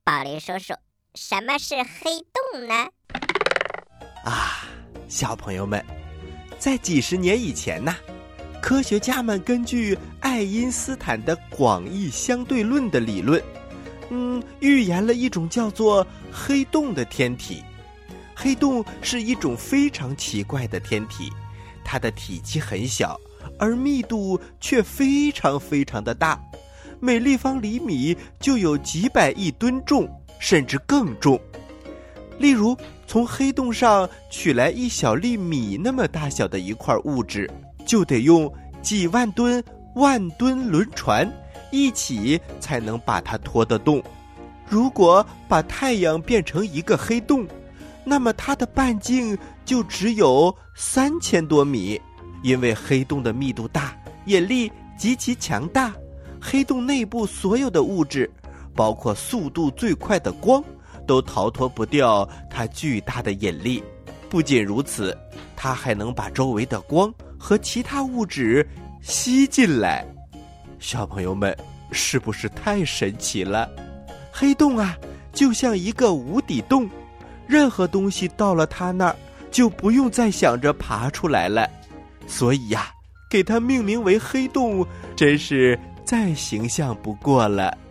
宝林叔叔，什么是黑洞呢？ 小朋友们，在几十年以前呢，科学家们根据爱因斯坦的广义相对论的理论，预言了一种叫做黑洞的天体。黑洞是一种非常奇怪的天体，它的体积很小，而密度却非常非常的大，每立方厘米就有几百亿吨重，甚至更重。例如，从黑洞上取来1小粒米那么大小的一块物质，就得用几万吨、万吨轮船一起才能把它拖得动。如果把太阳变成一个黑洞，那么它的半径就只有3000多米。因为黑洞的密度大，引力极其强大，黑洞内部所有的物质，包括速度最快的光，都逃脱不掉它巨大的引力。不仅如此，它还能把周围的光和其他物质吸进来。小朋友们，是不是太神奇了？黑洞就像一个无底洞，任何东西到了它那儿，就不用再想着爬出来了。所以给它命名为黑洞，真是再形象不过了。